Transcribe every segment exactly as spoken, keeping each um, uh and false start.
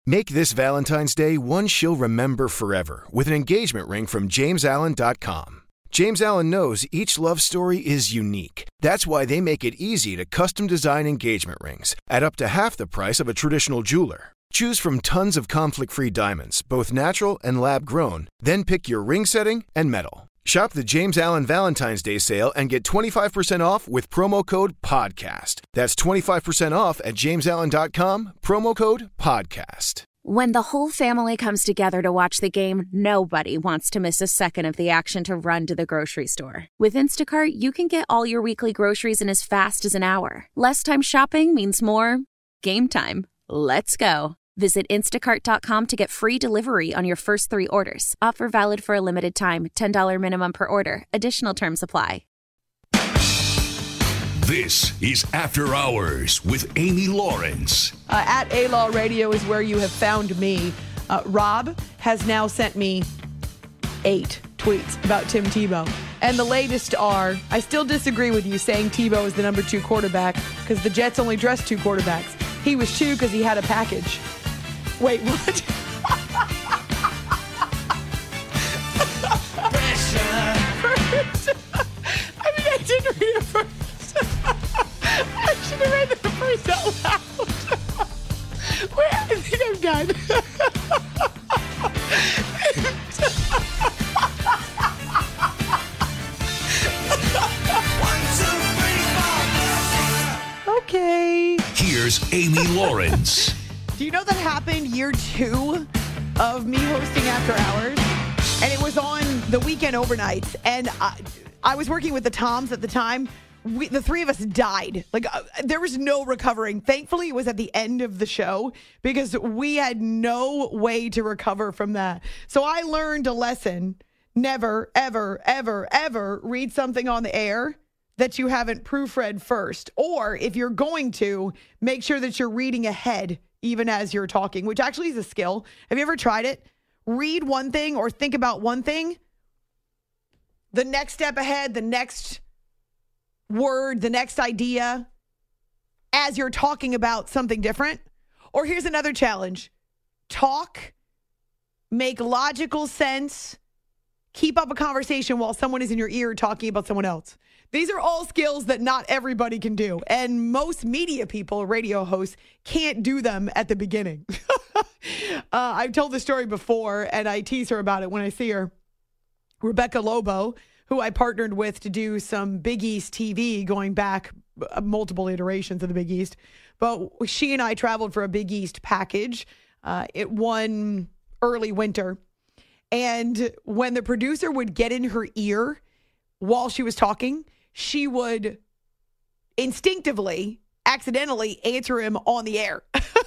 Make this Valentine's Day one she'll remember forever with an engagement ring from James Allen dot com. James Allen knows each love story is unique. That's why they make it easy to custom design engagement rings at up to half the price of a traditional jeweler. Choose from tons of conflict-free diamonds, both natural and lab-grown, then pick your ring setting and metal. Shop the James Allen Valentine's Day sale and get twenty-five percent off with promo code PODCAST. That's twenty-five percent off at James Allen dot com, promo code PODCAST. When the whole family comes together to watch the game, nobody wants to miss a second of the action to run to the grocery store. With Instacart, you can get all your weekly groceries in as fast as an hour. Less time shopping means more game time. Let's go. Visit instacart dot com to get free delivery on your first three orders. Offer valid for a limited time. ten dollars minimum per order. Additional terms apply. This is After Hours with Amy Lawrence. Uh, at A-Law Radio is where you have found me. Uh, Rob has now sent me eight tweets about Tim Tebow. And the latest are, I still disagree with you saying Tebow is the number two quarterback because the Jets only dressed two quarterbacks. He was two because he had a package. Wait, what? I mean, I didn't read it first. I should have read it first out loud. Wait, I think I'm done. Okay. Here's Amy Lawrence. Do you know that happened year two of me hosting After Hours? And it was on the weekend overnights. And I, I was working with the Toms at the time. We, the three of us died. Like, uh, there was no recovering. Thankfully, it was at the end of the show because we had no way to recover from that. So I learned a lesson. Never, ever, ever, ever read something on the air that you haven't proofread first. Or if you're going to, make sure that you're reading ahead even as you're talking, which actually is a skill. Have you ever tried it? Read one thing or think about one thing. The next step ahead, the next word, the next idea, as you're talking about something different. Or here's another challenge. Talk, make logical sense, keep up a conversation while someone is in your ear talking about someone else. These are all skills that not everybody can do. And most media people, radio hosts, can't do them at the beginning. uh, I've told the story before, and I tease her about it when I see her. Rebecca Lobo, who I partnered with to do some Big East T V going back uh, multiple iterations of the Big East. But she and I traveled for a Big East package. Uh, it won early winter. And when the producer would get in her ear while she was talking, she would instinctively, accidentally answer him on the air.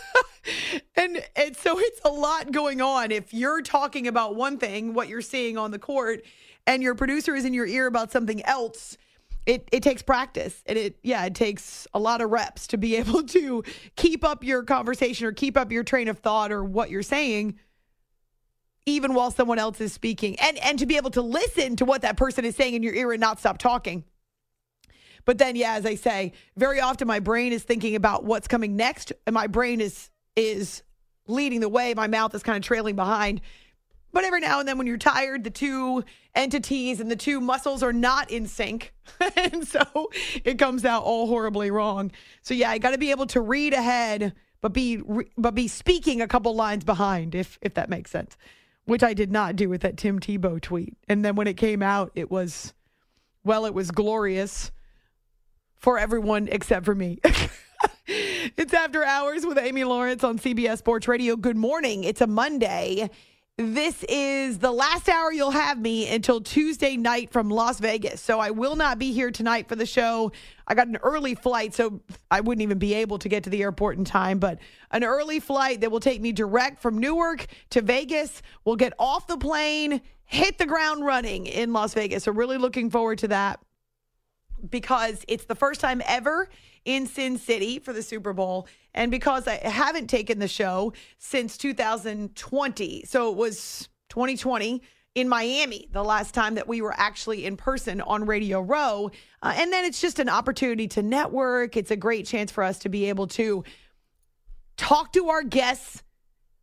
and and so it's a lot going on. If you're talking about one thing, what you're seeing on the court, and your producer is in your ear about something else, it, it takes practice. And it, yeah, it takes a lot of reps to be able to keep up your conversation or keep up your train of thought or what you're saying, even while someone else is speaking, and, and to be able to listen to what that person is saying in your ear and not stop talking. But then, yeah, as I say, very often my brain is thinking about what's coming next, and my brain is is leading the way. My mouth is kind of trailing behind. But every now and then when you're tired, the two entities and the two muscles are not in sync. And so it comes out all horribly wrong. So, yeah, I got to be able to read ahead, but be but be speaking a couple lines behind, if if that makes sense. Which I did not do with that Tim Tebow tweet. And then when it came out, it was, well, it was glorious for everyone except for me. It's After Hours with Amy Lawrence on C B S Sports Radio. Good morning. It's a Monday. This is the last hour you'll have me until Tuesday night from Las Vegas. So I will not be here tonight for the show. I got an early flight, so I wouldn't even be able to get to the airport in time. But an early flight that will take me direct from Newark to Vegas. We'll get off the plane, hit the ground running in Las Vegas. So really looking forward to that because it's the first time ever in Sin City for the Super Bowl. And because I haven't taken the show since two thousand twenty. So it was twenty twenty in Miami, the last time that we were actually in person on Radio Row. Uh, and then it's just an opportunity to network. It's a great chance for us to be able to talk to our guests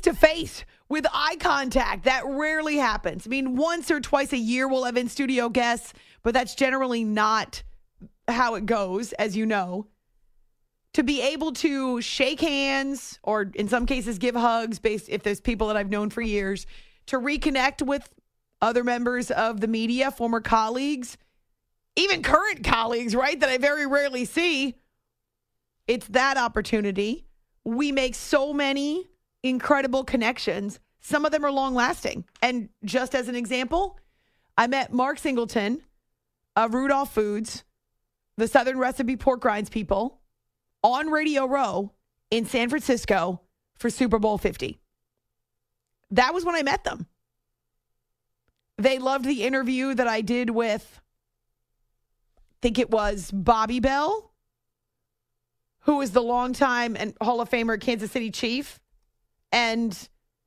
to face with eye contact. That rarely happens. I mean, once or twice a year we'll have in-studio guests, but that's generally not how it goes, as you know. To be able to shake hands or in some cases give hugs based if there's people that I've known for years, to reconnect with other members of the media, former colleagues, even current colleagues, right, that I very rarely see. It's that opportunity. We make so many incredible connections. Some of them are long lasting. And just as an example, I met Mark Singleton of Rudolph Foods, the Southern Recipe pork rinds people, on Radio Row in San Francisco for Super Bowl fifty. That was when I met them. They loved the interview that I did with, I think it was Bobby Bell, who is the longtime and Hall of Famer Kansas City Chief. And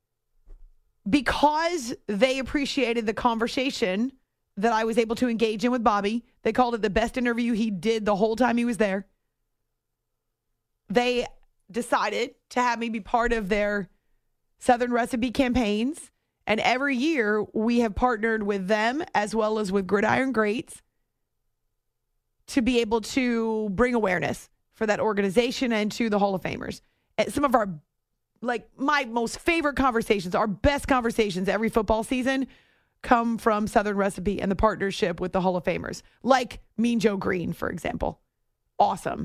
because they appreciated the conversation that I was able to engage in with Bobby, they called it the best interview he did the whole time he was there. They decided to have me be part of their Southern Recipe campaigns. And every year we have partnered with them as well as with Gridiron Greats to be able to bring awareness for that organization and to the Hall of Famers. And some of our, like my most favorite conversations, our best conversations every football season come from Southern Recipe and the partnership with the Hall of Famers, like Mean Joe Green, for example. Awesome.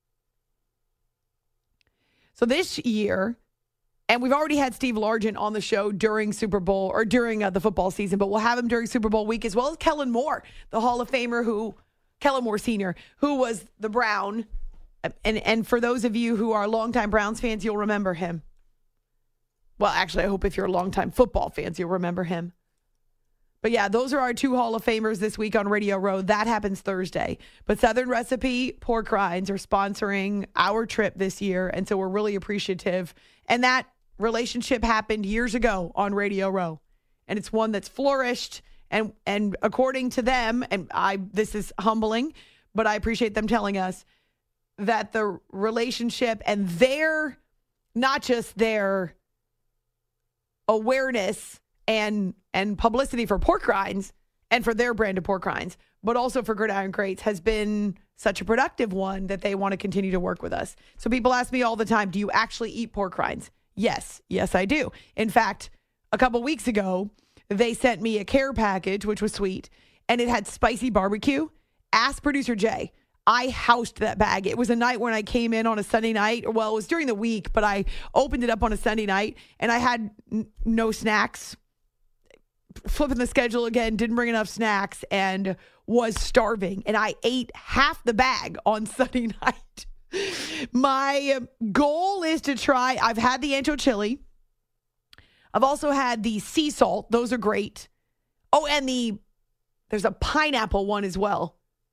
So this year, and we've already had Steve Largent on the show during Super Bowl or during uh, the football season, but we'll have him during Super Bowl week, as well as Kellen Moore, the Hall of Famer who, Kellen Moore Senior, who was the Brown. And, and for those of you who are longtime Browns fans, you'll remember him. Well, actually, I hope if you're longtime football fans, you'll remember him. But yeah, those are our two Hall of Famers this week on Radio Row. That happens Thursday. But Southern Recipe pork rinds are sponsoring our trip this year, and so we're really appreciative. And that relationship happened years ago on Radio Row, and it's one that's flourished. And and according to them, and I this is humbling, but I appreciate them telling us that the relationship and their, not just their awareness and and publicity for pork rinds and for their brand of pork rinds, but also for Gridiron Greats, has been such a productive one that they want to continue to work with us. So people ask me all the time, do you actually eat pork rinds? Yes. Yes, I do. In fact, a couple weeks ago, they sent me a care package, which was sweet, and it had spicy barbecue. Ask producer Jay. I housed that bag. It was a night when I came in on a Sunday night. Well, it was during the week, but I opened it up on a Sunday night, and I had n- no snacks. Flipping the schedule again, didn't bring enough snacks, and was starving. And I ate half the bag on Sunday night. My goal is to try, I've had the ancho chili. I've also had the sea salt. Those are great. Oh, and the, there's a pineapple one as well.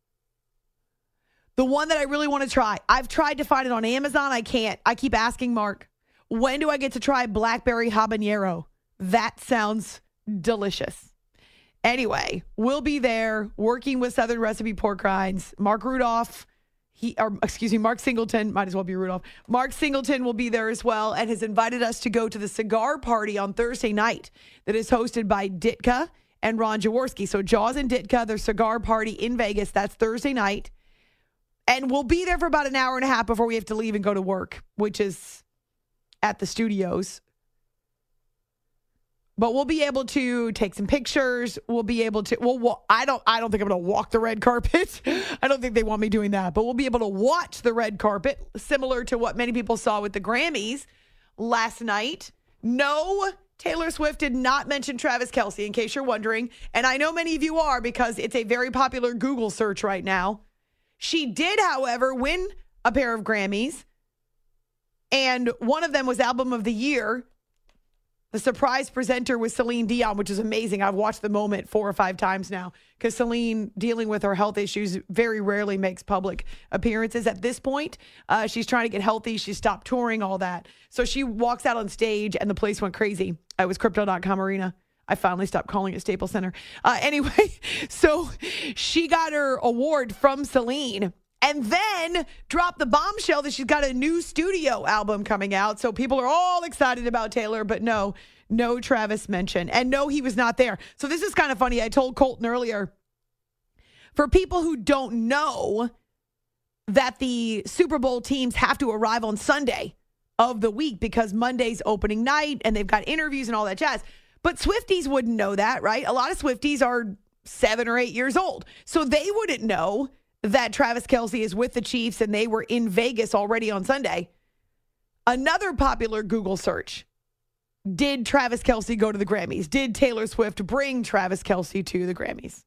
The one that I really want to try, I've tried to find it on Amazon. I can't. I keep asking Mark, when do I get to try blackberry habanero? That sounds delicious. Anyway, we'll be there working with Southern Recipe pork rinds. Mark Rudolph, he, or excuse me, Mark Singleton, might as well be Rudolph. Mark Singleton will be there as well and has invited us to go to the cigar party on Thursday night that is hosted by Ditka and Ron Jaworski. So Jaws and Ditka, their cigar party in Vegas, that's Thursday night. And we'll be there for about an hour and a half before we have to leave and go to work, which is at the studios. But we'll be able to take some pictures. We'll be able to, well, I don't I don't think I'm going to walk the red carpet. I don't think they want me doing that. But we'll be able to watch the red carpet, similar to what many people saw with the Grammys last night. No, Taylor Swift did not mention Travis Kelce, in case you're wondering. And I know many of you are, because it's a very popular Google search right now. She did, however, win a pair of Grammys. And one of them was Album of the Year. The surprise presenter was Celine Dion, which is amazing. I've watched the moment four or five times now, because Celine, dealing with her health issues, very rarely makes public appearances at this point. Uh, she's trying to get healthy. She stopped touring, all that. So she walks out on stage and the place went crazy. It was Crypto dot com Arena. I finally stopped calling it Staples Center. Uh, anyway, so she got her award from Celine. and then dropped the bombshell that she's got a new studio album coming out. So people are all excited about Taylor, but no, no Travis mention. And no, he was not there. So this is kind of funny. I told Colton earlier, for people who don't know that the Super Bowl teams have to arrive on Sunday of the week because Monday's opening night and they've got interviews and all that jazz. But Swifties wouldn't know that, right? A lot of Swifties are seven or eight years old. So they wouldn't know that Travis Kelce is with the Chiefs and they were in Vegas already on Sunday. Another popular Google search. Did Travis Kelce go to the Grammys? Did Taylor Swift bring Travis Kelce to the Grammys?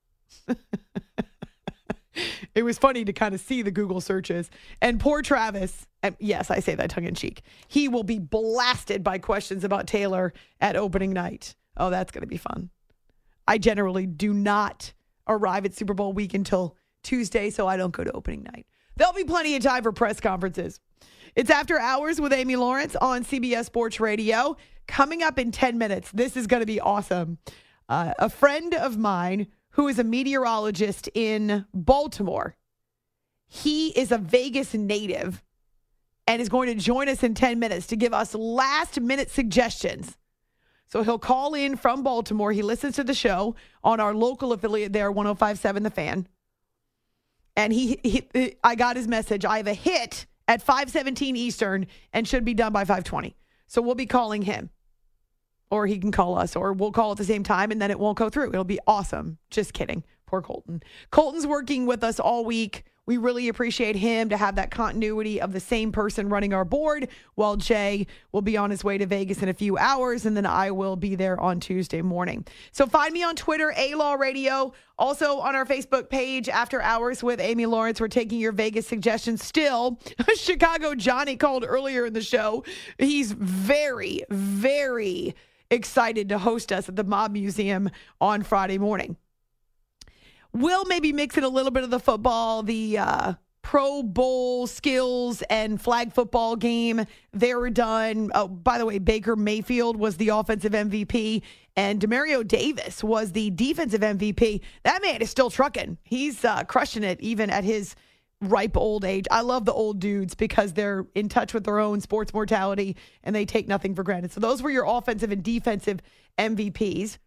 It was funny to kind of see the Google searches. And poor Travis, and yes, I say that tongue in cheek, he will be blasted by questions about Taylor at opening night. Oh, that's going to be fun. I generally do not arrive at Super Bowl week until Tuesday, so I don't go to opening night. There'll be plenty of time for press conferences. It's After Hours with Amy Lawrence on C B S Sports Radio. Coming up in ten minutes, this is going to be awesome. Uh, a friend of mine who is a meteorologist in Baltimore, he is a Vegas native and is going to join us in ten minutes to give us last-minute suggestions. So he'll call in from Baltimore. He listens to the show on our local affiliate there, one oh five point seven The Fan. And he, he, I got his message. I have a hit at five seventeen Eastern and should be done by five twenty. So we'll be calling him. Or he can call us, or we'll call at the same time, and then it won't go through. It'll be awesome. Just kidding. Poor Colton. Colton's working with us all week. We really appreciate him to have that continuity of the same person running our board, while Jay will be on his way to Vegas in a few hours, and then I will be there on Tuesday morning. So find me on Twitter, A-Law Radio. Also on our Facebook page, After Hours with Amy Lawrence. We're taking your Vegas suggestions still. Chicago Johnny called earlier in the show. He's very, very excited to host us at the Mob Museum on Friday morning. We'll maybe mix in a little bit of the football, the uh, Pro Bowl skills and flag football game. They were done. Oh, by the way, Baker Mayfield was the offensive M V P and Demario Davis was the defensive M V P. That man is still trucking. He's uh, crushing it even at his ripe old age. I love the old dudes because they're in touch with their own sports mortality and they take nothing for granted. So those were your offensive and defensive M V Ps.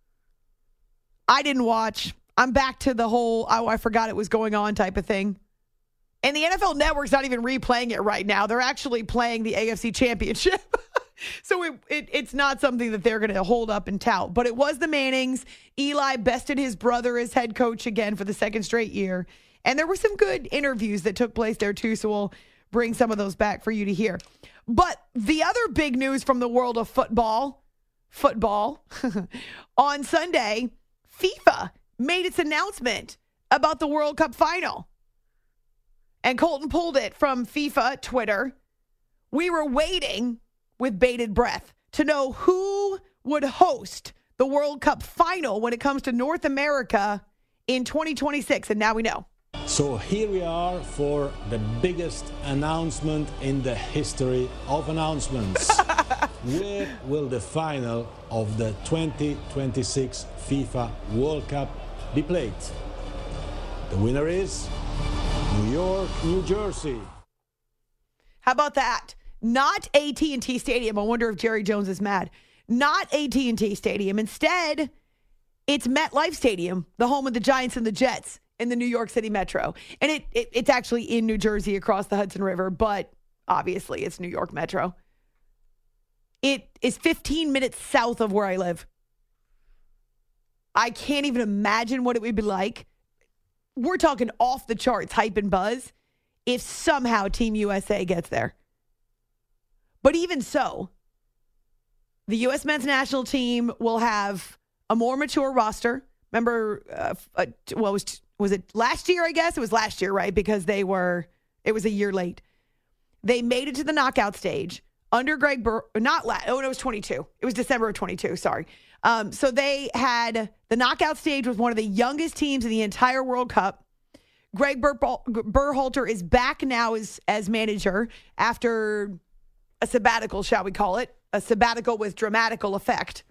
I didn't watch. I'm back to the whole, oh, I forgot it was going on type of thing. And the N F L Network's not even replaying it right now. They're actually playing the A F C Championship. So it, it, it's not something that they're going to hold up and tout. But it was the Mannings. Eli bested his brother as head coach again for the second straight year. And there were some good interviews that took place there, too. So we'll bring some of those back for you to hear. But the other big news from the world of football, football, on Sunday, FIFA made its announcement about the World Cup final. And Colton pulled it from FIFA Twitter. We were waiting with bated breath to know who would host the World Cup final when it comes to North America in twenty twenty-six. And now we know. So here we are for the biggest announcement in the history of announcements. Where will the final of the twenty twenty-six FIFA World Cup be played? The winner is New York, New Jersey. How about that? Not A T and T Stadium. I wonder if Jerry Jones is mad. Not A T and T Stadium. Instead, it's MetLife Stadium, the home of the Giants and the Jets in the New York City Metro. And it, it it's actually in New Jersey across the Hudson River, but obviously it's New York Metro. It is fifteen minutes south of where I live. I can't even imagine what it would be like. We're talking off the charts hype and buzz if somehow Team U S A gets there. But even so, the U S men's national team will have a more mature roster. Remember, uh, uh, what was was it last year? I guess it was last year, right? Because they were, it was a year late. They made it to the knockout stage under Greg Bur. Not last. Oh, no, it was twenty-two. It was December of twenty-two. Sorry. Um, so they had the knockout stage with one of the youngest teams in the entire World Cup. Greg Bur- Berhalter is back now as as manager after a sabbatical, shall we call it? A sabbatical with dramatical effect.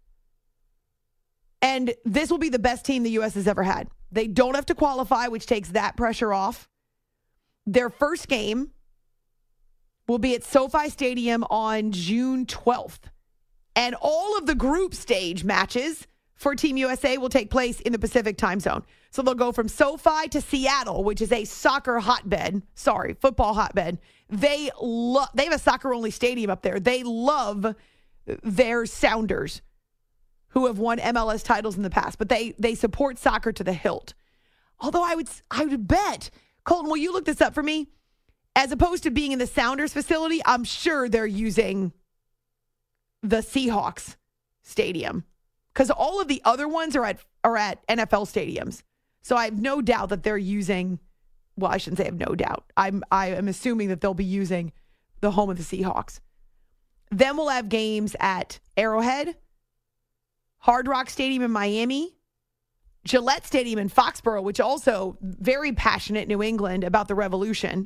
And this will be the best team the U S has ever had. They don't have to qualify, which takes that pressure off. Their first game will be at SoFi Stadium on June twelfth. And all of the group stage matches for Team U S A will take place in the Pacific time zone. So they'll go from SoFi to Seattle, which is a soccer hotbed. Sorry, football hotbed. They love. They have a soccer-only stadium up there. They love their Sounders, who have won M L S titles in the past, but they they support soccer to the hilt. Although I would I would bet, Colton, will you look this up for me? As opposed to being in the Sounders facility, I'm sure they're using the Seahawks stadium, because all of the other ones are at are at N F L stadiums. So I have no doubt that they're using, well, I shouldn't say I have no doubt. I'm I am assuming that they'll be using the home of the Seahawks. Then we'll have games at Arrowhead, Hard Rock Stadium in Miami, Gillette Stadium in Foxborough, which also very passionate New England about the Revolution.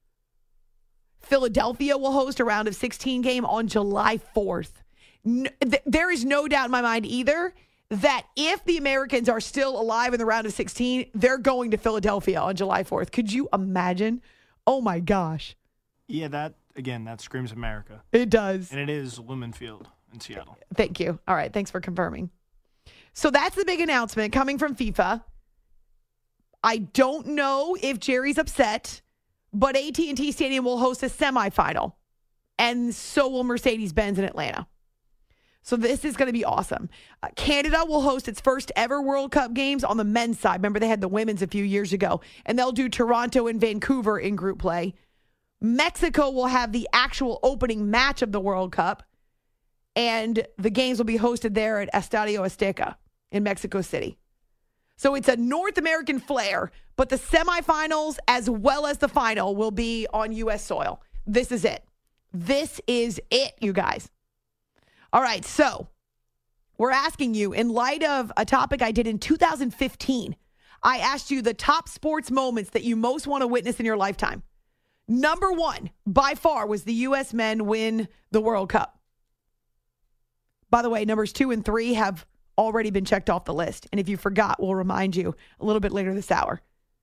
Philadelphia will host a round of sixteen game on July fourth. No, th- there is no doubt in my mind either that if the Americans are still alive in the round of sixteen, they're going to Philadelphia on July fourth. Could you imagine? Oh, my gosh. Yeah, that, again, that screams America. It does. And it is Lumen Field in Seattle. Thank you. All right, thanks for confirming. So that's the big announcement coming from FIFA. I don't know if Jerry's upset, but A T and T Stadium will host a semifinal, and so will Mercedes-Benz in Atlanta. So this is going to be awesome. Uh, Canada will host its first ever World Cup games on the men's side. Remember, they had the women's a few years ago, and they'll do Toronto and Vancouver in group play. Mexico will have the actual opening match of the World Cup, and the games will be hosted there at Estadio Azteca in Mexico City. So it's a North American flair, but the semifinals as well as the final will be on U S soil. This is it. This is it, you guys. All right, so we're asking you, in light of a topic I did in two thousand fifteen, I asked you the top sports moments that you most want to witness in your lifetime. Number one, by far, was the U S men win the World Cup. By the way, numbers two and three have already been checked off the list. And if you forgot, we'll remind you a little bit later this hour.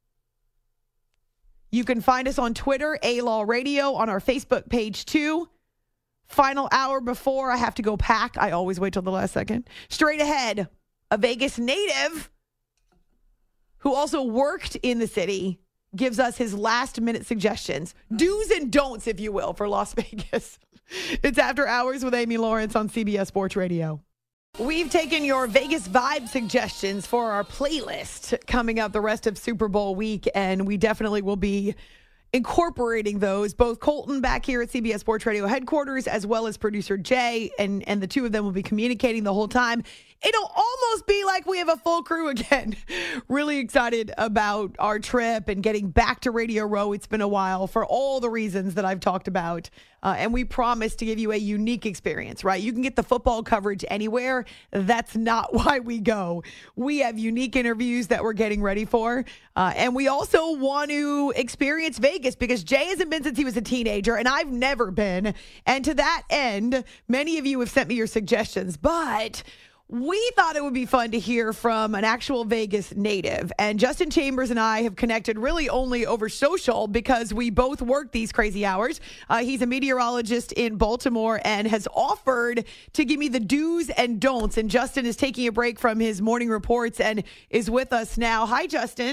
You can find us on Twitter, A-Law Radio, on our Facebook page too. Final hour before I have to go pack. I always wait till the last second. Straight ahead, a Vegas native who also worked in the city gives us his last minute suggestions. Do's and don'ts, if you will, for Las Vegas. It's After Hours with Amy Lawrence on C B S Sports Radio. We've taken your Vegas vibe suggestions for our playlist coming up the rest of Super Bowl week, and we definitely will be incorporating those. Both Colton back here at C B S Sports Radio headquarters, as well as producer Jay, and, and the two of them will be communicating the whole time. It'll almost be like we have a full crew again. Really excited about our trip and getting back to Radio Row. It's been a while for all the reasons that I've talked about. Uh, and we promise to give you a unique experience, right? You can get the football coverage anywhere. That's not why we go. We have unique interviews that we're getting ready for. Uh, and we also want to experience Vegas because Jay hasn't been since he was a teenager, and I've never been. And to that end, many of you have sent me your suggestions, but we thought it would be fun to hear from an actual Vegas native. And Justin Chambers and I have connected really only over social because we both work these crazy hours. Uh, he's a meteorologist in Baltimore and has offered to give me the do's and don'ts. And Justin is taking a break from his morning reports and is with us now. Hi, Justin.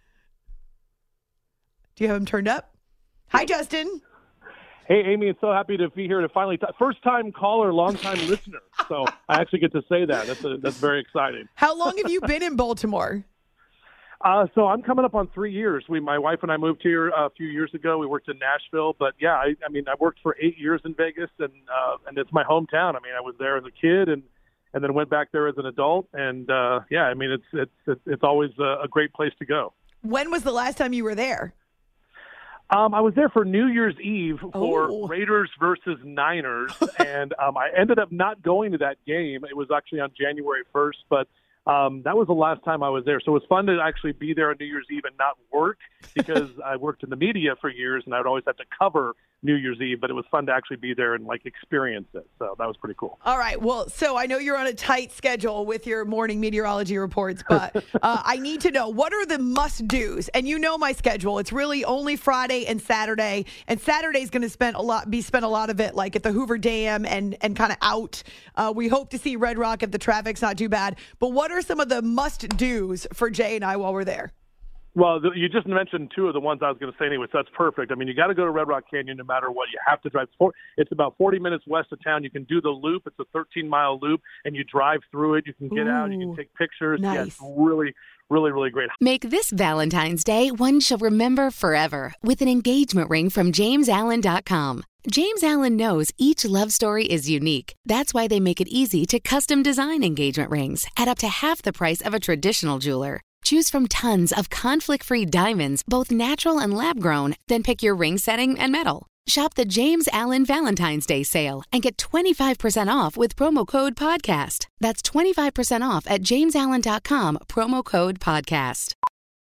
Do you have him turned up? Hi, Justin. Hey, Amy, I'm so happy to be here to finally t- first time caller, long time listener. So I actually get to say that. That's a, that's very exciting. How long have you been in Baltimore? Uh, so I'm coming up on three years. We, my wife and I moved here a few years ago. We worked in Nashville, but yeah, I, I mean, I worked for eight years in Vegas, and uh, and it's my hometown. I mean, I was there as a kid, and and then went back there as an adult, and uh, yeah, I mean, it's it's it's always a, a great place to go. When was the last time you were there? Um, I was there for New Year's Eve for oh. Raiders versus Niners, and um, I ended up not going to that game. It was actually on January first, but um, that was the last time I was there. So it was fun to actually be there on New Year's Eve and not work because I worked in the media for years, and I would always have to cover New Year's Eve, but it was fun to actually be there and like experience it. So that was pretty cool. All right. Well, so I know you're on a tight schedule with your morning meteorology reports, but uh, I need to know, what are the must-dos? And you know my schedule. It's really only Friday and Saturday, and Saturday's going to spend a lot, be spent a lot of it like at the Hoover Dam and, and kind of out. Uh, we hope to see Red Rock if the traffic's not too bad. But what are some of the must-dos for Jay and I while we're there? Well, the, you just mentioned two of the ones I was going to say anyway, so that's perfect. I mean, you got to go to Red Rock Canyon no matter what. You have to drive. It's about forty minutes west of town. You can do the loop. It's a thirteen-mile loop, and you drive through it. You can get Ooh, out. You can take pictures. Nice. Yeah, it's really, really, really great. Make this Valentine's Day one she'll remember forever with an engagement ring from James Allen dot com. James Allen knows each love story is unique. That's why they make it easy to custom design engagement rings at up to half the price of a traditional jeweler. Choose from tons of conflict-free diamonds, both natural and lab-grown, then pick your ring setting and metal. Shop the James Allen Valentine's Day sale and get twenty-five percent off with promo code PODCAST. That's twenty-five percent off at james allen dot com, promo code PODCAST.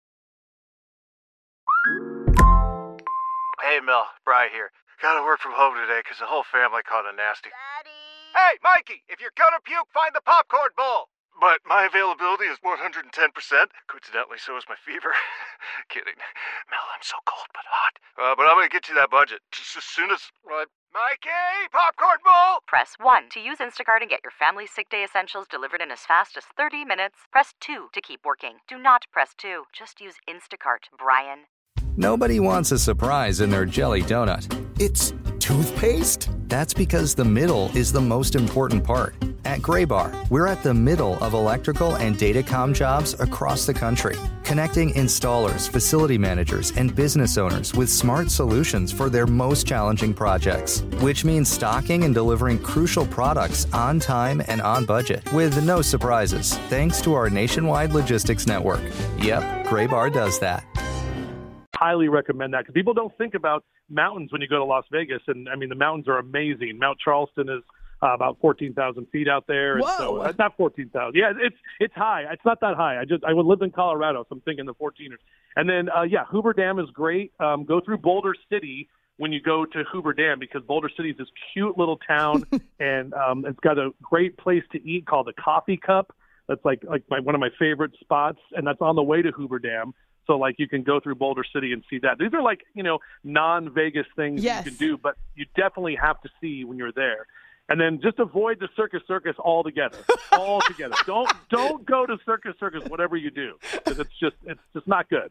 Hey, Mel, Bri here. Gotta work from home today because the whole family caught a nasty. Daddy! Hey, Mikey, if you're gonna puke, find the popcorn bowl! But my availability is one hundred ten percent. Coincidentally, so is my fever. Kidding. Mel, I'm so cold but hot. Uh, but I'm going to get you that budget just as soon as... Uh, Mikey, popcorn bowl! Press one to use Instacart and get your family's sick day essentials delivered in as fast as thirty minutes. Press two to keep working. Do not press two. Just use Instacart, Brian. Nobody wants a surprise in their jelly donut. It's toothpaste? That's because the middle is the most important part. At Graybar, we're at the middle of electrical and datacom jobs across the country, connecting installers, facility managers, and business owners with smart solutions for their most challenging projects, which means stocking and delivering crucial products on time and on budget with no surprises, thanks to our nationwide logistics network. Yep, Graybar does that. Highly recommend that because people don't think about mountains when you go to Las Vegas. And, I mean, the mountains are amazing. Mount Charleston is uh, about fourteen thousand feet out there. And Whoa. so it's not fourteen thousand. Yeah, it's it's high. It's not that high. I just I would live in Colorado, so I'm thinking the fourteeners. And then, uh, yeah, Hoover Dam is great. Um, go through Boulder City when you go to Hoover Dam because Boulder City is this cute little town, and um, it's got a great place to eat called the Coffee Cup. That's like like my, one of my favorite spots, and that's on the way to Hoover Dam. So, like, you can go through Boulder City and see that. These are, like, you know, non-Vegas things yes. you can do, but you definitely have to see when you're there. And then just avoid the Circus Circus altogether. Altogether. Don't don't go to Circus Circus, whatever you do, because it's just it's just not good.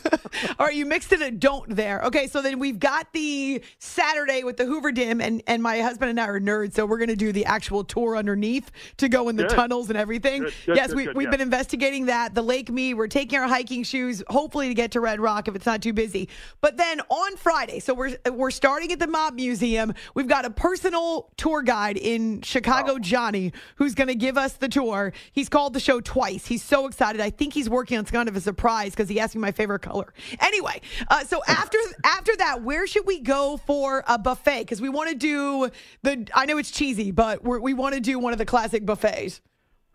All right, you mixed in a don't there. Okay, so then we've got the Saturday with the Hoover Dam, and, and my husband and I are nerds, so we're going to do the actual tour underneath to go in the good. tunnels and everything. Good, good, yes, good, we, good, we've yeah. been investigating that. The Lake Mead, we're taking our hiking shoes, hopefully to get to Red Rock if it's not too busy. But then on Friday, so we're we're starting at the Mob Museum. We've got a personal tour guide in Chicago, Johnny, who's going to give us the tour. He's called the show twice. He's so excited. I think he's working on kind of a surprise because he asked me my favorite color. Anyway, uh, so after after that, where should we go for a buffet? Because we want to do the, I know it's cheesy, but we're, we want to do one of the classic buffets.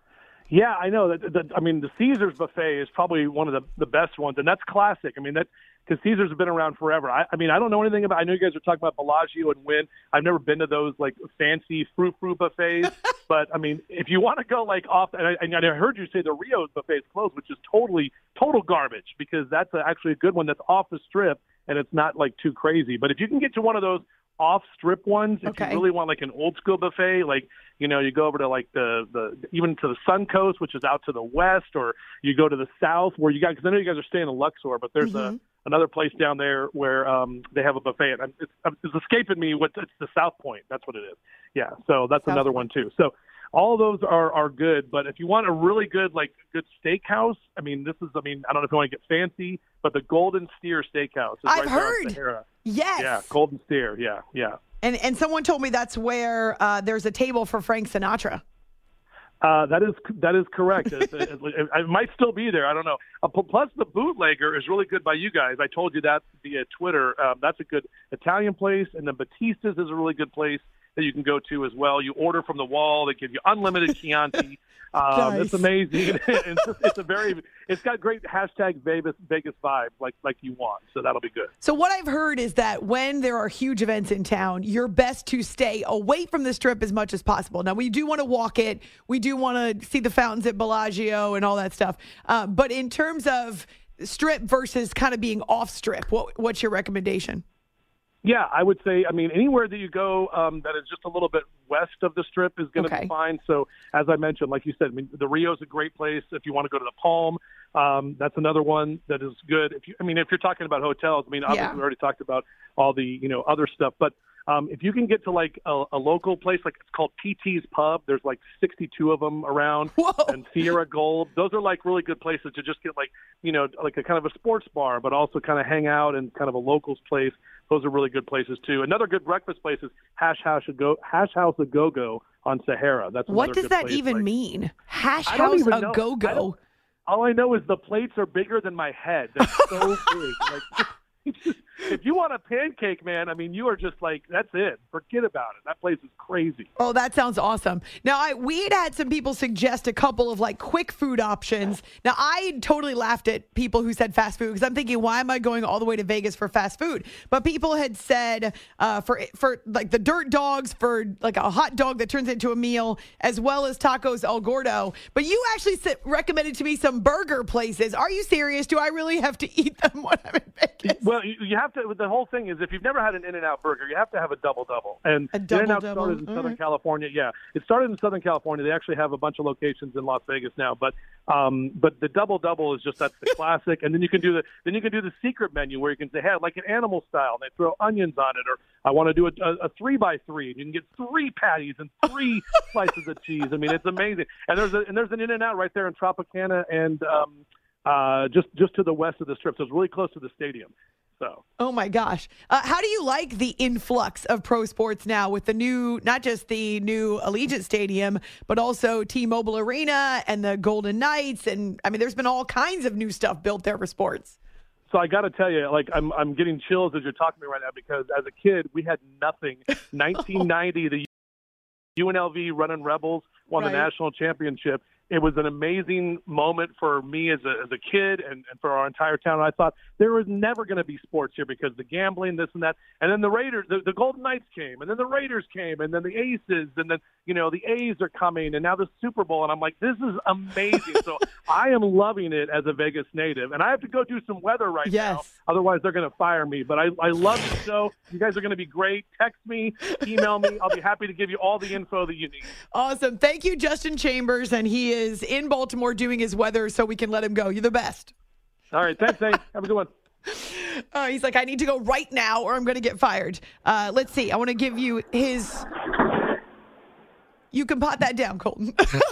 Yeah, I know. That, that, I mean, the Caesars buffet is probably one of the, the best ones, and that's classic. I mean, that because Caesars have been around forever. I, I mean, I don't know anything about. I know you guys are talking about Bellagio and Wynn. I've never been to those like fancy frou frou buffets, but I mean, if you want to go like off, and I, and I heard you say the Rio's buffet is closed, which is totally total garbage because that's a, actually a good one that's off the strip and it's not like too crazy. But if you can get to one of those off strip ones, if okay. you really want like an old school buffet, like, you know, you go over to like the, the even to the Suncoast, which is out to the west, or you go to the south where you guys, because I know you guys are staying in Luxor, but there's mm-hmm. a another place down there where um, they have a buffet. And it's, it's escaping me what it's the South Point. That's what it is. Yeah, so that's South another Point. One too. So all of those are, are good, but if you want a really good like good steakhouse, I mean, this is I mean, I don't know if you want to get fancy, but the Golden Steer Steakhouse is I've right heard. there on Sahara. Yes. Yeah, Golden Steer. Yeah, yeah. And and someone told me that's where uh, there's a table for Frank Sinatra. Uh, that is that is correct. it, it, it, it might still be there. I don't know. Uh, plus, the Bootlegger is really good by you guys. I told you that via Twitter. Um, that's a good Italian place, and the Batista's is a really good place. that you can go to as well. You order from the wall. They give you unlimited Chianti. Um, Nice. It's amazing. it's, just, it's a very, it's got great hashtag Vegas Vegas vibes like like you want. So that'll be good. So what I've heard is that when there are huge events in town, you're best to stay away from the Strip as much as possible. Now, we do want to walk it. We do want to see the fountains at Bellagio and all that stuff. Uh, but in terms of Strip versus kind of being off Strip, what, what's your recommendation? Yeah, I would say, I mean, anywhere that you go um, that is just a little bit west of the Strip is going to Okay. be fine. So, as I mentioned, like you said, I mean, the Rio's a great place. If you want to go to the Palm, um, that's another one that is good. If you, I mean, if you're talking about hotels, I mean, obviously Yeah. we already talked about all the, you know, other stuff. But um, if you can get to like a, a local place, like it's called P T's Pub, there's like sixty-two of them around. Whoa. And Sierra Gold, those are like really good places to just get like, you know, like a kind of a sports bar, but also kind of hang out and kind of a locals place. Those are really good places too. Another good breakfast place is Hash House a Go Hash House a Go Go on Sahara. That's What another does good that place. even Like, mean? Hash I don't House even a know. I go-go. don't- all I know is the plates are bigger than my head. They're so big. Like, if you want a pancake, man, I mean, you are just like, that's it. Forget about it. That place is crazy. Oh, that sounds awesome. Now, I we had had some people suggest a couple of like quick food options. Now, I totally laughed at people who said fast food because I'm thinking, why am I going all the way to Vegas for fast food? But people had said uh, for for like the dirt dogs, for like a hot dog that turns into a meal, as well as tacos El Gordo. But you actually said, recommended to me some burger places. Are you serious? Do I really have to eat them when I'm in Vegas? Well, you, you have to. The whole thing is, if you've never had an In-N-Out burger, you have to have a double double. And A double In-N-Out double? started in All Southern right. California. Yeah, it started in Southern California. They actually have a bunch of locations in Las Vegas now. But um, but the double double is just that's the classic. And then you can do the then you can do the secret menu where you can say, hey, I'd like an animal style. And they throw onions on it, or I want to do a, a, a three by three. And you can get three patties and three slices of cheese. I mean, it's amazing. And there's a, and there's an In-N-Out right there in Tropicana and um, uh, just just to the west of the Strip. So it's really close to the stadium. So. Oh my gosh. Uh, how do you like the influx of pro sports now with the new, not just the new Allegiant Stadium, but also T-Mobile Arena and the Golden Knights? And I mean, there's been all kinds of new stuff built there for sports. So I got to tell you, like, I'm I'm getting chills as you're talking to me right now because as a kid, we had nothing. nineteen ninety, the U N L V running Rebels won Right. the national championship. It was an amazing moment for me as a as a kid and, and for our entire town. I thought there was never going to be sports here because the gambling, this and that. And then the Raiders, the, the Golden Knights came, and then the Raiders came, and then the Aces, and then, you know, the A's are coming, and now the Super Bowl. And I'm like, this is amazing. So I am loving it as a Vegas native. And I have to go do some weather right Yes. now. Otherwise, they're going to fire me. But I, I love the show. You guys are going to be great. Text me, email me. I'll be happy to give you all the info that you need. Awesome. Thank you, Justin Chambers. And he is in Baltimore doing his weather so we can let him go. You're the best. All right. Thanks, Nate. Have a good one. Uh, he's like, I need to go right now or I'm going to get fired. Uh, let's see. I want to give you his. You can pot that down, Colton.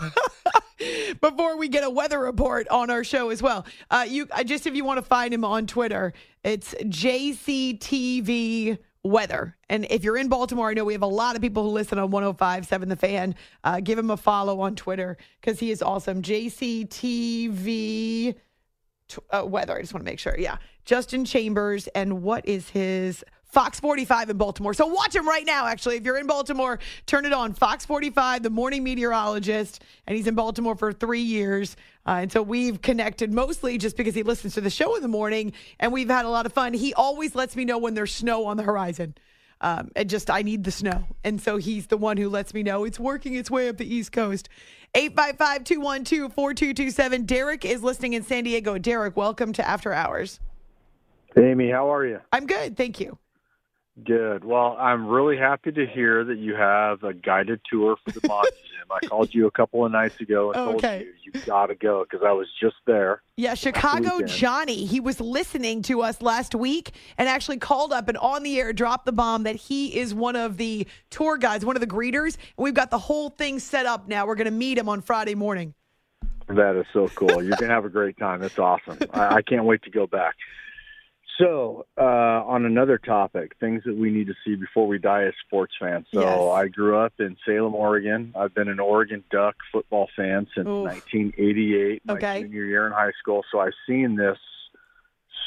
Before we get a weather report on our show as well. Uh, you uh, just if you want to find him on Twitter, it's J C T V Weather. And if you're in Baltimore, I know we have a lot of people who listen on one oh five point seven The Fan. Uh, give him a follow on Twitter because he is awesome. J C T V uh, Weather. I just want to make sure. Yeah. Justin Chambers. And what is his Fox forty-five in Baltimore. So watch him right now, actually. If you're in Baltimore, turn it on. Fox forty-five, the morning meteorologist, and he's in Baltimore for three years. Uh, and so we've connected mostly just because he listens to the show in the morning, and we've had a lot of fun. He always lets me know when there's snow on the horizon. Um, and just, I need the snow. And so he's the one who lets me know it's working its way up the East Coast. eight five five, two one two, four two two seven. Derek is listening in San Diego. Derek, welcome to After Hours. Amy, how are you? I'm good. Thank you. Good. Well, I'm really happy to hear that you have a guided tour for the Monty Gym. I called you a couple of nights ago and Okay. told you you got to go because I was just there. Yeah, Chicago weekend. Johnny, he was listening to us last week and actually called up and on the air dropped the bomb that he is one of the tour guides, one of the greeters. And we've got the whole thing set up now. We're going to meet him on Friday morning. That is so cool. You're going to have a great time. That's awesome. I, I can't wait to go back. So, uh, on another topic, things that we need to see before we die as sports fans. So, Yes. I grew up in Salem, Oregon. I've been an Oregon Duck football fan since Oof. nineteen eighty-eight, my Okay. junior year in high school. So, I've seen this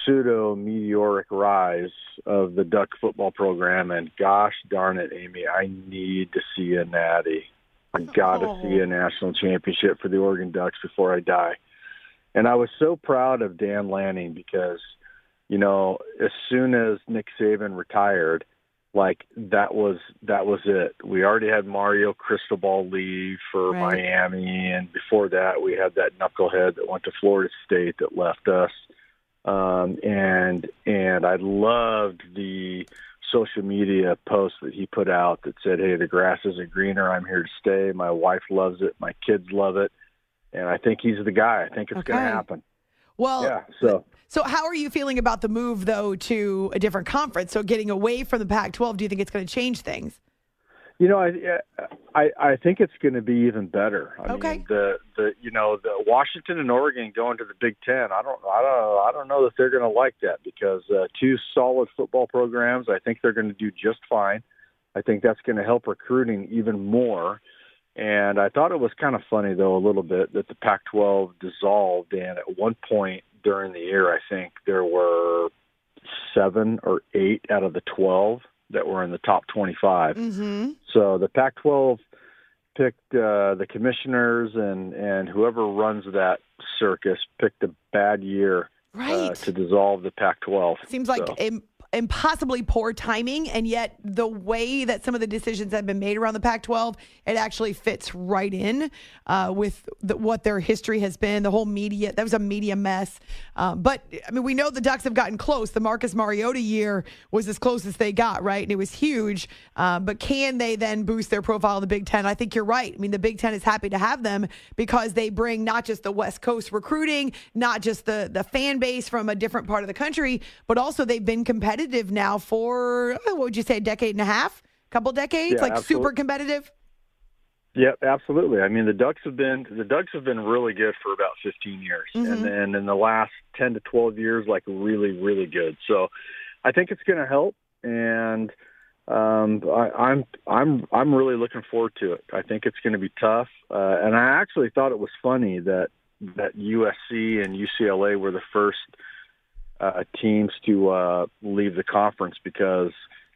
pseudo meteoric rise of the Duck football program, and gosh darn it, Amy, I need to see a natty. I got to Oh. see a national championship for the Oregon Ducks before I die. And I was so proud of Dan Lanning because, you know, as soon as Nick Saban retired, like that was that was it. We already had Mario Cristobal leave for Right. Miami, and before that we had that knucklehead that went to Florida State that left us. Um, and and I loved the social media post that he put out that said, "Hey, the grass isn't greener. I'm here to stay. My wife loves it. My kids love it." And I think he's the guy. I think it's Okay. going to happen. Well, Yeah. So so how are you feeling about the move, though, to a different conference? So getting away from the Pac twelve, do you think it's going to change things? You know, I I, I think it's going to be even better. I Okay. mean, the the you know the Washington and Oregon going to the Big Ten. I don't I don't I don't know that they're going to like that because uh, two solid football programs. I think they're going to do just fine. I think that's going to help recruiting even more. And I thought it was kind of funny though a little bit that the Pac twelve dissolved, and at one point during the year, I think there were seven or eight out of the twelve that were in the top twenty-five. Mm-hmm. So the Pac twelve picked uh, the commissioners and, and whoever runs that circus picked a bad year Right. uh, to dissolve the Pac twelve. Seems like So, im- impossibly poor timing, and yet the way that some of the decisions have been made around the Pac twelve, it actually fits right in uh, with the, what their history has been. The whole media, that was a media mess. Um, but, I mean, we know the Ducks have gotten close. The Marcus Mariota year was as close as they got, right? And it was huge. Um, but can they then boost their profile in the Big Ten? I think you're right. I mean, the Big Ten is happy to have them because they bring not just the West Coast recruiting, not just the, the fan base from a different part of the country, but also they've been competitive now for, oh, what would you say, a decade and a half? Couple decades? Yeah, like absolutely. super competitive? yeah, absolutely. I mean, the Ducks have been the Ducks have been really good for about fifteen years, Mhm. and then in the last ten to twelve years, like really, really good. So, I think it's going to help, and um, I, I'm I'm I'm really looking forward to it. I think it's going to be tough, uh, and I actually thought it was funny that that U S C and U C L A were the first uh, teams to uh, leave the conference because.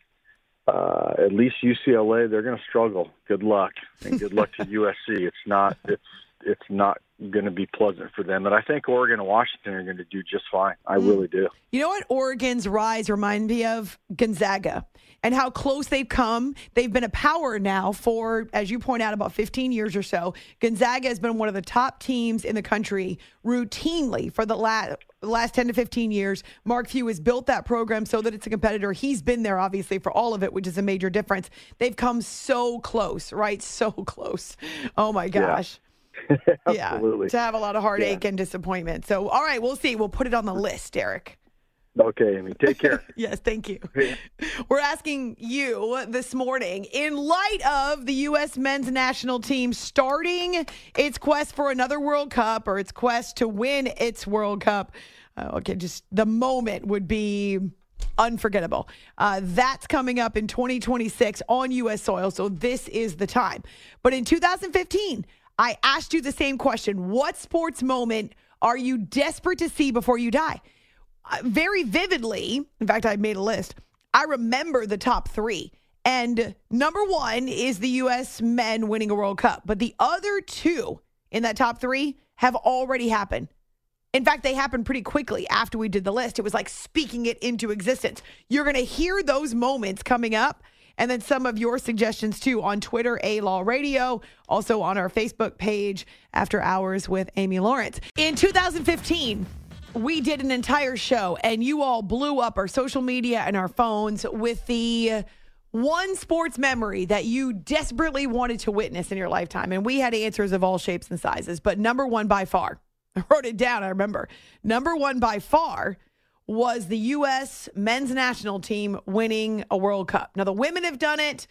Uh, at least U C L A, they're going to struggle. Good luck, and good luck to U S C. It's not, it's, it's not going to be pleasant for them. And I think Oregon and Washington are going to do just fine. I Mm. really do. You know what Oregon's rise remind me of? Gonzaga and how close they've come. They've been a power now for, as you point out, about fifteen years or so. Gonzaga has been one of the top teams in the country routinely for the last, last ten to fifteen years. Mark Few has built that program so that it's a competitor. He's been there, obviously, for all of it, which is a major difference. They've come so close, right? So close. Oh, my gosh. Absolutely. Yeah, to have a lot of heartache and disappointment. So, all right, we'll see. We'll put it on the list, Derek. Okay, Amy. Take care. Yes, thank you. We're asking you this morning, in light of the U S men's national team starting its quest for another World Cup or its quest to win its World Cup, uh, okay, just the moment would be unforgettable. Uh, that's coming up in twenty twenty-six on U S soil, so this is the time. But in two thousand fifteen, I asked you the same question. What sports moment are you desperate to see before you die? Uh, very vividly, in fact, I made a list. I remember the top three. And number one is the U S men winning a World Cup. But the other two in that top three have already happened. In fact, they happened pretty quickly after we did the list. It was like speaking it into existence. You're going to hear those moments coming up. And then some of your suggestions, too, on Twitter, A-Law Radio, also on our Facebook page, After Hours with Amy Lawrence. In two thousand fifteen, we did an entire show, and you all blew up our social media and our phones with the one sports memory that you desperately wanted to witness in your lifetime. And we had answers of all shapes and sizes, but number one by far, I wrote it down, I remember, number one by far was the U S men's national team winning a World Cup. Now, the women have done it.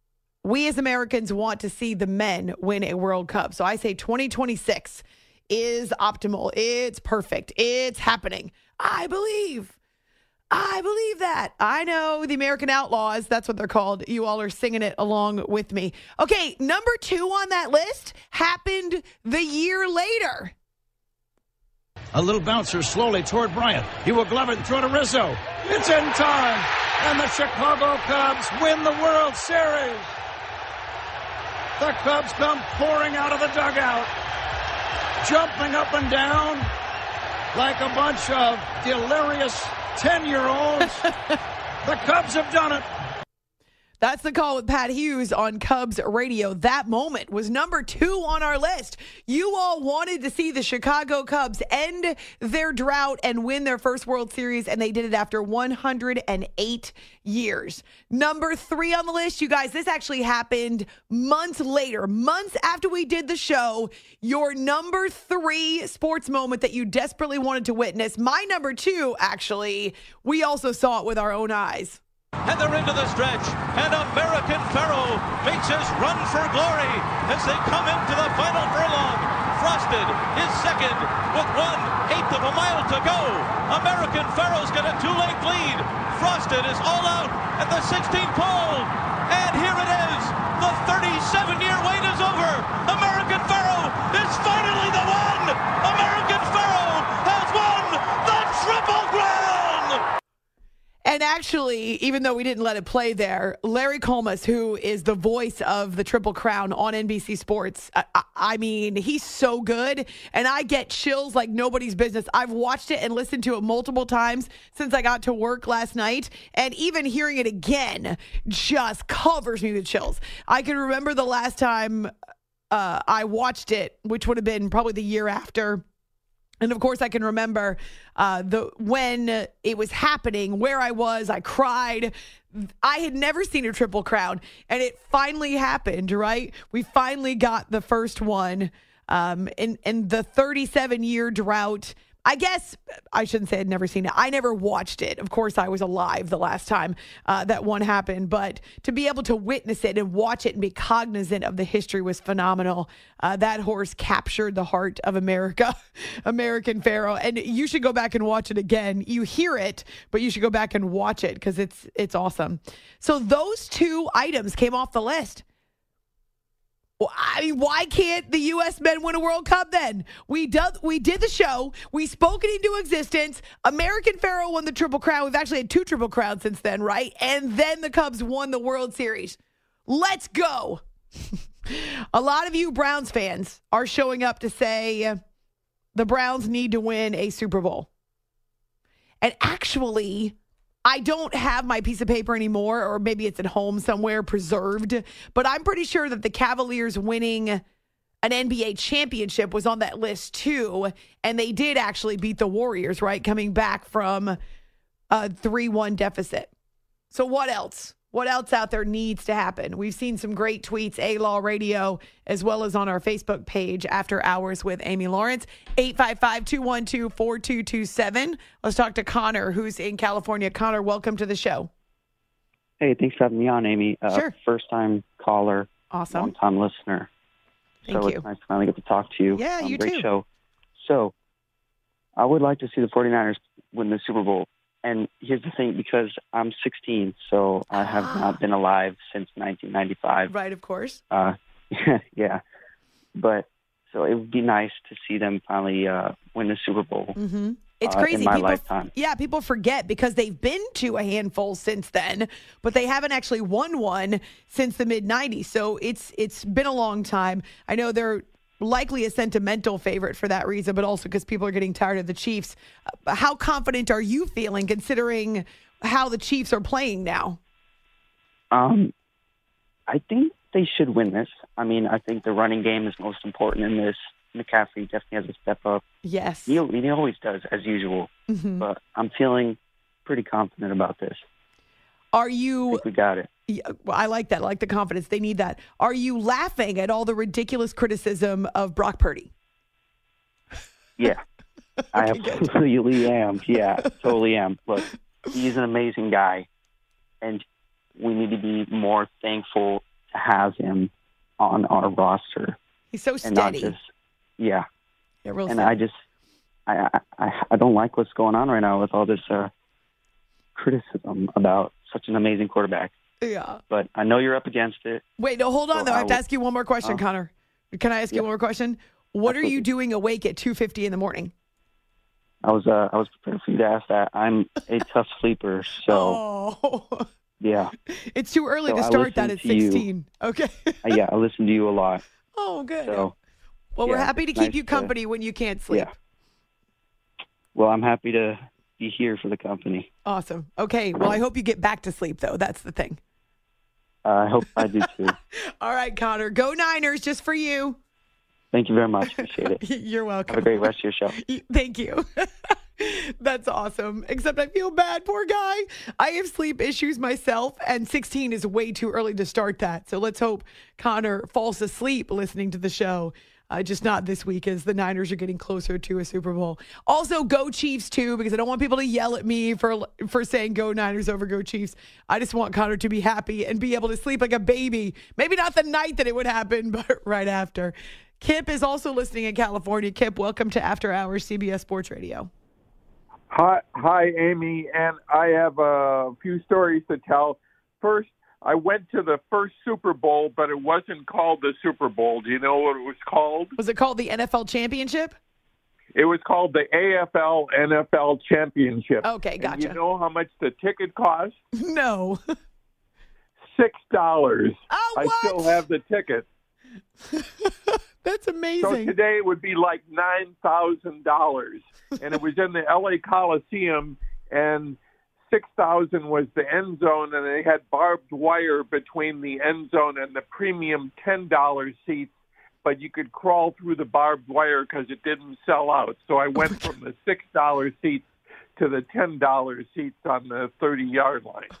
We as Americans want to see the men win a World Cup. So I say twenty twenty-six is optimal. It's perfect. It's happening. I believe. I believe that. I know the American Outlaws. That's what they're called. You all are singing it along with me. Okay, number two on that list happened the year later. A little bouncer slowly toward Bryant. He will glove it and throw to Rizzo. It's in time. And the Chicago Cubs win the World Series. The Cubs come pouring out of the dugout, jumping up and down like a bunch of delirious ten-year-olds. The Cubs have done it. That's the call with Pat Hughes on Cubs Radio. That moment was number two on our list. You all wanted to see the Chicago Cubs end their drought and win their first World Series, and they did it after one hundred eight years. Number three on the list, you guys, this actually happened months later, months after we did the show. Your number three sports moment that you desperately wanted to witness. My number two, actually, we also saw it with our own eyes. And they're into the stretch, and American Pharoah makes his run for glory as they come into the final furlong. Frosted is second with one eighth of a mile to go. American Pharoah's got a two-length lead. Frosted is all out at the sixteenth pole, and here it is. The thirty-seven-year wait is over. American Pharoah is finally the one. American Pharoah has won the Triple Crown. And actually, even though we didn't let it play there, Larry Collmus, who is the voice of the Triple Crown on N B C Sports, I, I mean, he's so good. And I get chills like nobody's business. I've watched it and listened to it multiple times since I got to work last night. And even hearing it again just covers me with chills. I can remember the last time uh, I watched it, which would have been probably the year after. And of course, I can remember uh, the when it was happening, where I was. I cried. I had never seen a Triple Crown, and it finally happened. Right? We finally got the first one, um, in in the thirty-seven year drought. I guess I shouldn't say I'd never seen it. I never watched it. Of course, I was alive the last time uh, that one happened. But to be able to witness it and watch it and be cognizant of the history was phenomenal. Uh, that horse captured the heart of America, American Pharoah. And you should go back and watch it again. You hear it, but you should go back and watch it because it's it's awesome. So those two items came off the list. Well, I mean, why can't the U S men win a World Cup then? We did, we did the show. We spoke it into existence. American Pharoah won the Triple Crown. We've actually had two Triple Crowns since then, right? And then the Cubs won the World Series. Let's go. A lot of you Browns fans are showing up to say the Browns need to win a Super Bowl. And actually, I don't have my piece of paper anymore, or maybe it's at home somewhere preserved, but I'm pretty sure that the Cavaliers winning an N B A championship was on that list too, and they did actually beat the Warriors, right, coming back from a three one deficit. So what else? What else out there needs to happen? We've seen some great tweets, A-Law Radio, as well as on our Facebook page, After Hours with Amy Lawrence. eight five five, two one two, four two two seven. Let's talk to Connor, who's in California. Connor, welcome to the show. Hey, thanks for having me on, Amy. Uh, sure. First-time caller. Awesome. Long-time listener. Thank so you. it's nice to finally get to talk to you. Yeah, um, you great too. show. So I would like to see the 49ers win the Super Bowl. And here's the thing, because I'm sixteen, so I have not been alive since nineteen ninety-five. Right, of course. Uh, yeah. But so it would be nice to see them finally uh, win the Super Bowl. Mm-hmm. It's uh, crazy. In my people, lifetime. Yeah, people forget because they've been to a handful since then, but they haven't actually won one since the mid nineties. So it's it's been a long time. I know they're likely a sentimental favorite for that reason, but also because people are getting tired of the Chiefs. Uh, how confident are you feeling considering how the Chiefs are playing now? Um, I think they should win this. I mean, I think the running game is most important in this. McCaffrey definitely has to step up. Yes. He, he always does, as usual. Mm-hmm. But I'm feeling pretty confident about this. Are you... I think we got it. Yeah, well, I like that. I like the confidence. They need that. Are you laughing at all the ridiculous criticism of Brock Purdy? Yeah. I absolutely am. Yeah, totally am. Look, he's an amazing guy, and we need to be more thankful to have him on our roster. He's so and not steady. just, yeah. Yeah, real and steady. I just, I, I, I don't like what's going on right now with all this uh, criticism about such an amazing quarterback. Yeah. But I know you're up against it. Wait, no, hold on, So though. I I have to will- ask you one more question, Uh, Connor. Can I ask you yeah. one more question? What are you Absolutely. doing awake at two fifty in the morning? I was uh, I was prepared for you to ask that. I'm a tough sleeper, so Oh. yeah. It's too early So to I start that listen at to you. sixteen. Okay. Uh, yeah, I listen to you a lot. Oh, good. So, well, we're yeah, happy to it's keep nice you to- company when you can't sleep. Yeah. Well, I'm happy to be here for the company. Awesome. Okay. Well, I hope you get back to sleep, though. That's the thing. Uh, I hope I do too. All right, Connor. Go Niners, just for you. Thank you very much. Appreciate it. You're welcome. Have a great rest of your show. Thank you. That's awesome. Except I feel bad. Poor guy. I have sleep issues myself, and sixteen is way too early to start that. So let's hope Connor falls asleep listening to the show. Uh, just not this week as the Niners are getting closer to a Super Bowl. Also, go Chiefs, too, because I don't want people to yell at me for for saying go Niners over go Chiefs. I just want Connor to be happy and be able to sleep like a baby. Maybe not the night that it would happen, but right after. Kip is also listening in California. Kip, welcome to After Hours C B S Sports Radio. Hi, hi, Amy, and I have a few stories to tell. First, I went to the first Super Bowl, but it wasn't called the Super Bowl. Do you know what it was called? Was it called the N F L Championship? It was called the A F L N F L Championship. Okay, gotcha. And you know how much the ticket cost? No. Six dollars. Oh, I what? still have the ticket. That's amazing. So today it would be like nine thousand dollars, and it was in the L A Coliseum, and six thousand was the end zone, and they had barbed wire between the end zone and the premium ten dollar seats, but you could crawl through the barbed wire because it didn't sell out. So I went from the six dollar seats to the ten dollar seats on the thirty-yard line.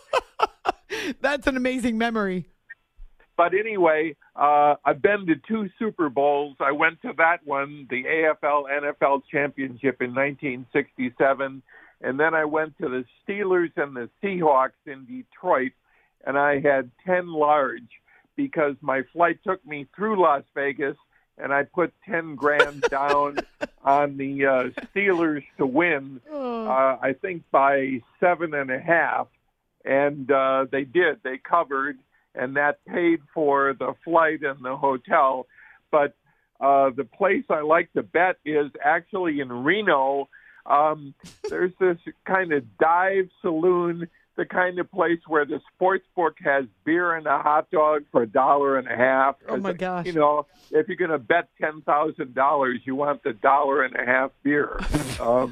That's an amazing memory. But anyway, uh, I've been to two Super Bowls. I went to that one, the A F L N F L Championship in nineteen sixty-seven. And then I went to the Steelers and the Seahawks in Detroit, and I had ten large because my flight took me through Las Vegas, and I put ten grand down on the uh, Steelers to win, uh, I think by seven and a half. And uh, they did. They covered, and that paid for the flight and the hotel. But uh, the place I like to bet is actually in Reno. Um, there's this kind of dive saloon, the kind of place where the sports book has beer and a hot dog for a dollar and a half. Oh, my gosh. You know, if you're going to bet ten thousand dollars, you want the dollar and a half beer. Um,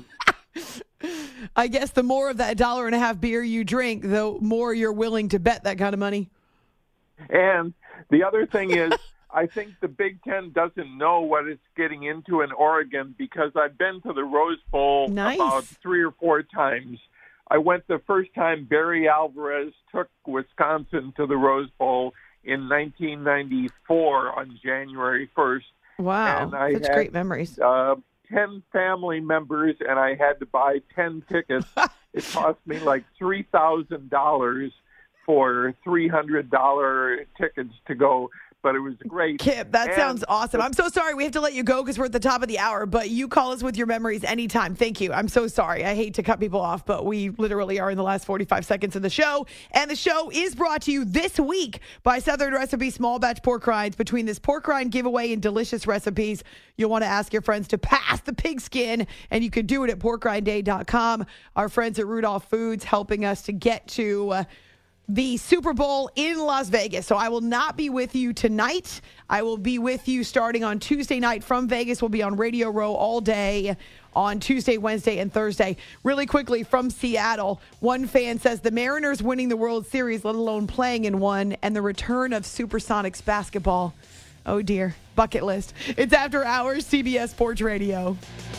I guess the more of that dollar and a half beer you drink, the more you're willing to bet that kind of money. And the other thing is, I think the Big Ten doesn't know what it's getting into in Oregon because I've been to the Rose Bowl Nice. about three or four times. I went the first time Barry Alvarez took Wisconsin to the Rose Bowl in nineteen ninety-four on January first. Wow, And I such had, great memories. Uh, ten family members, and I had to buy ten tickets. It cost me like three thousand dollars for three hundred dollars tickets to go, but it was great. Kip, that And sounds awesome. I'm so sorry we have to let you go because we're at the top of the hour, but you call us with your memories anytime. Thank you. I'm so sorry. I hate to cut people off, but we literally are in the last forty-five seconds of the show. And the show is brought to you this week by Southern Recipe Small Batch Pork Rinds. Between this pork rind giveaway and delicious recipes, you'll want to ask your friends to pass the pigskin, and you can do it at pork rind day dot com. Our friends at Rudolph Foods helping us to get to uh, the Super Bowl in Las Vegas. So I will not be with you tonight. I will be with you starting on Tuesday night from Vegas. We'll be on Radio Row all day on Tuesday, Wednesday, and Thursday. Really quickly from Seattle, one fan says the Mariners winning the World Series, let alone playing in one, and the return of Supersonics basketball. Oh, dear. Bucket list. It's After Hours, C B S Sports Radio.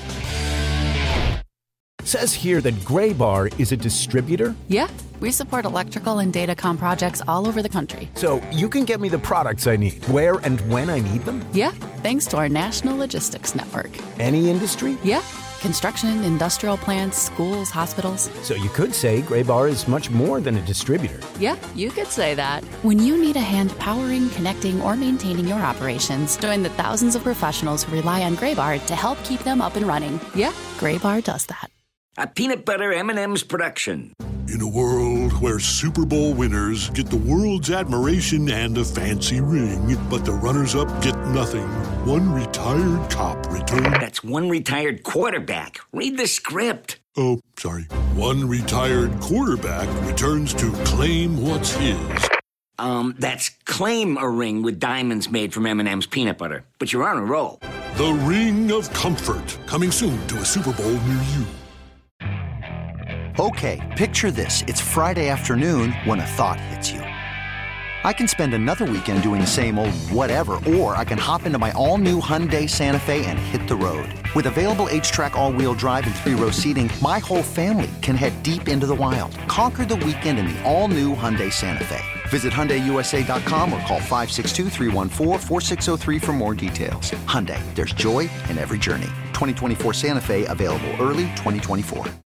Says here that Gray Bar is a distributor. Yeah, we support electrical and datacom projects all over the country. So you can get me the products I need, where and when I need them? Yeah, thanks to our national logistics network. Any industry? Yeah, construction, industrial plants, schools, hospitals. So you could say Gray Bar is much more than a distributor. Yeah, you could say that. When you need a hand powering, connecting, or maintaining your operations, join the thousands of professionals who rely on Gray Bar to help keep them up and running. Yeah, Gray Bar does that. A peanut butter M and M's production. In a world where Super Bowl winners get the world's admiration and a fancy ring, but the runners-up get nothing, one retired cop returns... That's one retired quarterback. Read the script. Oh, sorry. One retired quarterback returns to claim what's his. Um, that's claim a ring with diamonds made from M and M's peanut butter. But you're on a roll. The Ring of Comfort, coming soon to a Super Bowl near you. Okay, picture this. It's Friday afternoon when a thought hits you. I can spend another weekend doing the same old whatever, or I can hop into my all-new Hyundai Santa Fe and hit the road. With available H-Track all-wheel drive and three-row seating, my whole family can head deep into the wild. Conquer the weekend in the all-new Hyundai Santa Fe. Visit Hyundai U S A dot com or call five six two, three one four, four six zero three for more details. Hyundai, there's joy in every journey. twenty twenty-four Santa Fe, available early twenty twenty-four.